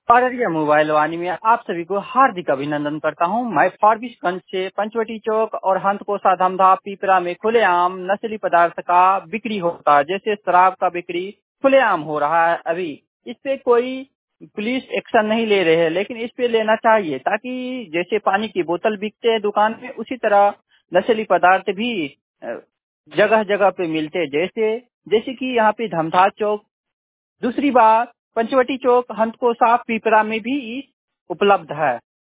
Araria mobile वाणी में आप सभी को हार्दिक अभिनंदन करता हूं। मैं फारबिसगंज से पंचवटी चौक और हंतकोसा धमधा पीपरा में खुलेआम नशीली पदार्थ का बिक्री होता है, जैसे शराब का बिक्री खुलेआम हो रहा है। अभी इस पे कोई पुलिस एक्शन नहीं ले रहे हैं, लेकिन इस पे लेना चाहिए, ताकि जैसे पानी की बोतल बिकते हैं दुकान में, उसी तरह नशीली पदार्थ भी जगह जगह पे मिलते हैं। जैसे जैसे कि यहाँ पे धमधा चौक, दूसरी बात पंचवटी चौक, हंतकोसा, पीपरा में भी उपलब्ध है।